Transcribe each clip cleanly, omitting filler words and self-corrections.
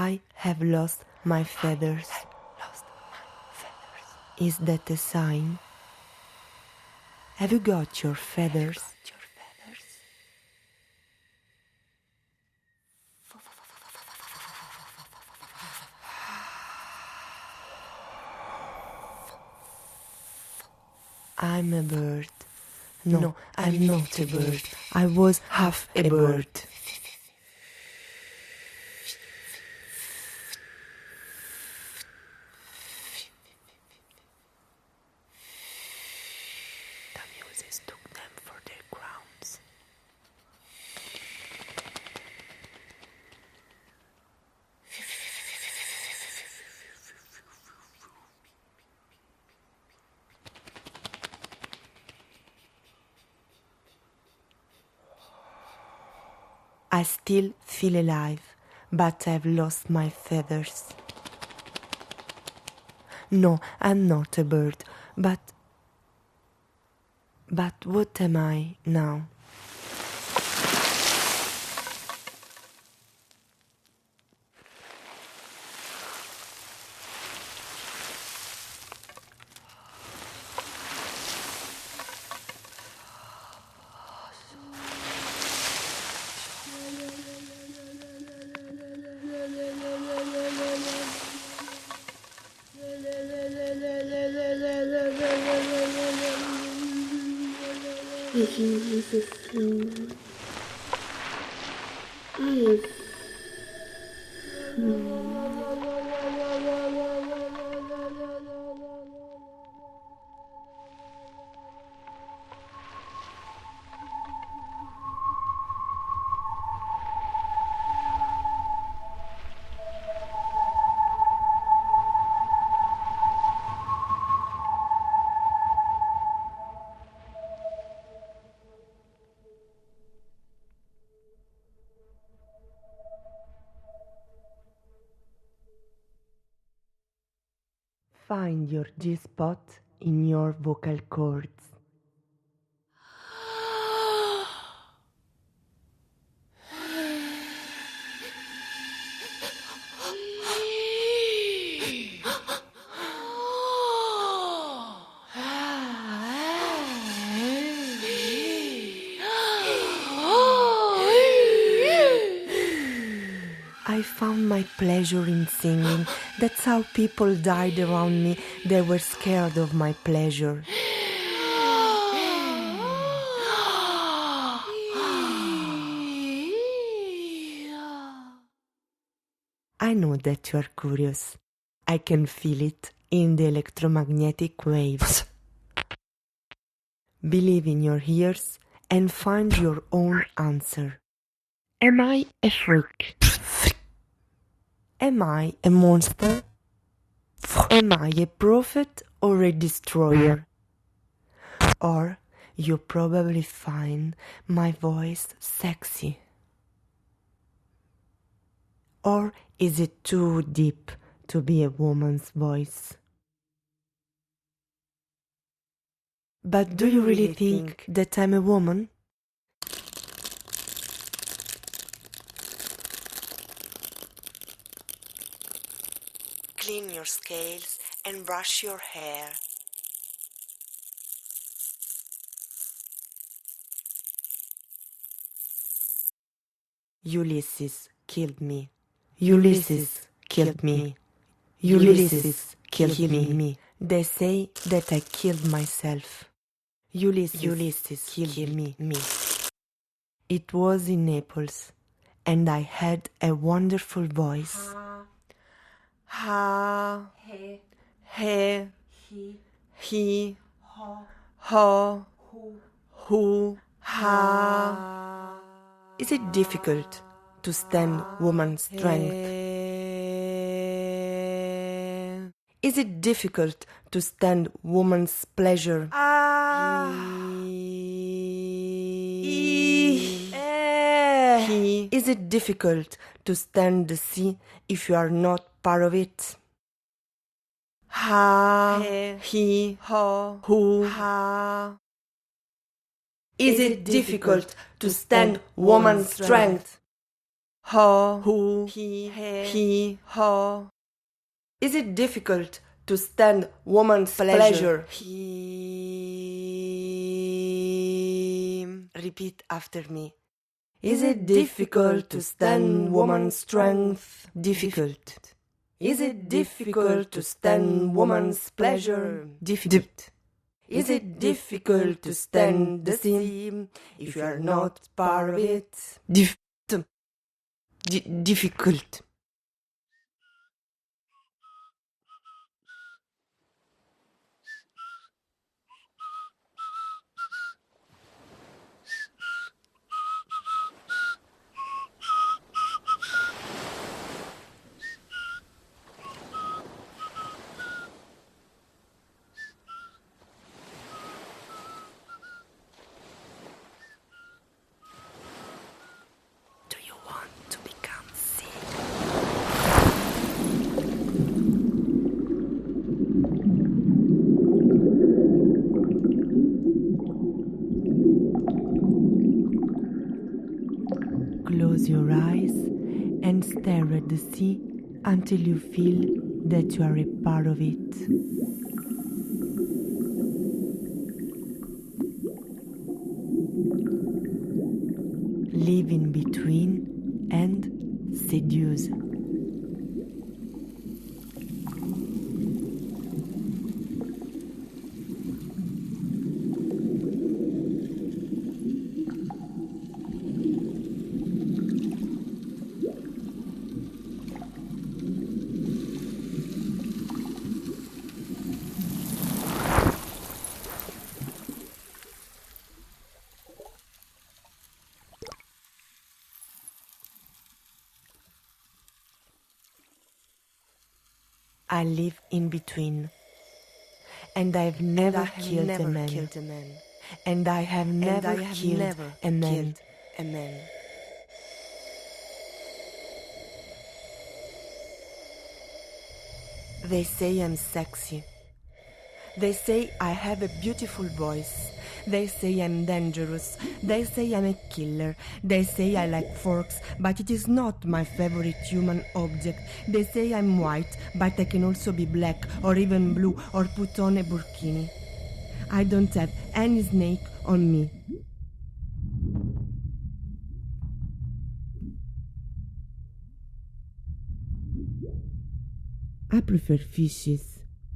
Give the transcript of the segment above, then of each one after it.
I have lost my feathers. Is that a sign? Have you got your feathers? I'm a bird. No, I'm not a bird. I was half a bird. The muses took them for their crowns. I still feel alive, but I've lost my feathers. No, I'm not a bird, but what am I now? Find your G-spot in your vocal cords. I found my pleasure in singing. That's how people died around me. They were scared of my pleasure. I know that you are curious. I can feel it in the electromagnetic waves. Believe in your ears and find your own answer. Am I a freak? Am I a monster? Am I a prophet or a destroyer? Or you probably find my voice sexy. Or is it too deep to be a woman's voice? But do you really think that I'm a woman? Clean your scales and brush your hair. Ulysses killed me. Ulysses killed me. Ulysses killed me. They say that I killed myself. Ulysses killed me. It was in Naples, and I had a wonderful voice. Ha, he, ho, hu, ha. Is it difficult to stand woman's strength? Is it difficult to stand woman's pleasure? Is it difficult to stand the sea if you are not part of it? Ha, he, ho, hu, ha. Is it difficult to stand woman's strength? ha, hu, he, ha. Is it difficult to stand woman's pleasure? He. Repeat after me. Is it difficult to stand woman's strength? Difficult. Is it difficult to stand woman's pleasure? Difficult. Is it difficult to stand the theme if you are not part of it? Difficult. Do you want to become sick? Close your eyes and stare at the sea until you feel that you are a part of it. Live in between and seduce. I live in between, and I've never killed a man, and I have never killed a man. They say I'm sexy. They say I have a beautiful voice. They say I'm dangerous. They say I'm a killer. They say I like forks, but it is not my favorite human object. They say I'm white, but I can also be black or even blue or put on a burkini. I don't have any snake on me. I prefer fishes.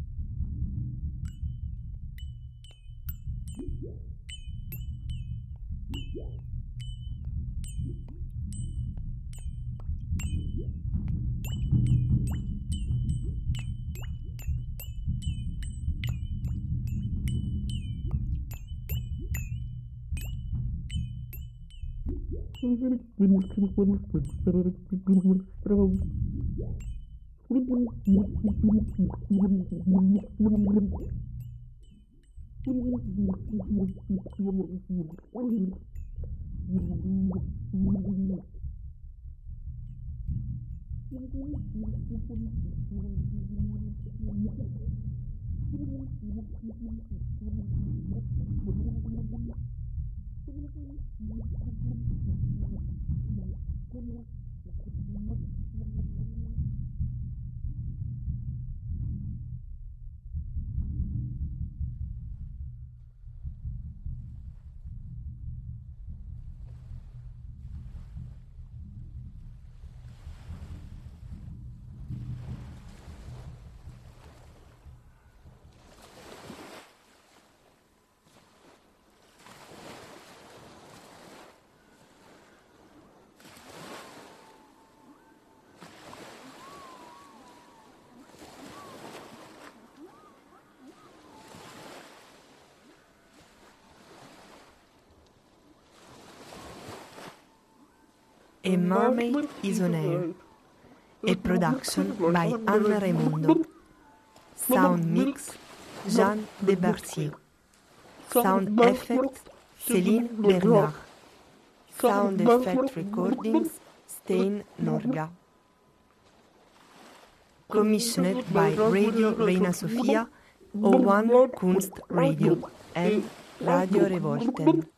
A Mermaid is on Air, a production by Anna Raimundo. Sound mix, Jeanne Debarcier. Sound effects, Céline Bernard. Sound effect recordings, Stein Norga. Commissioned by Radio Reina Sofia, O1 Kunst Radio and Radio Revolten.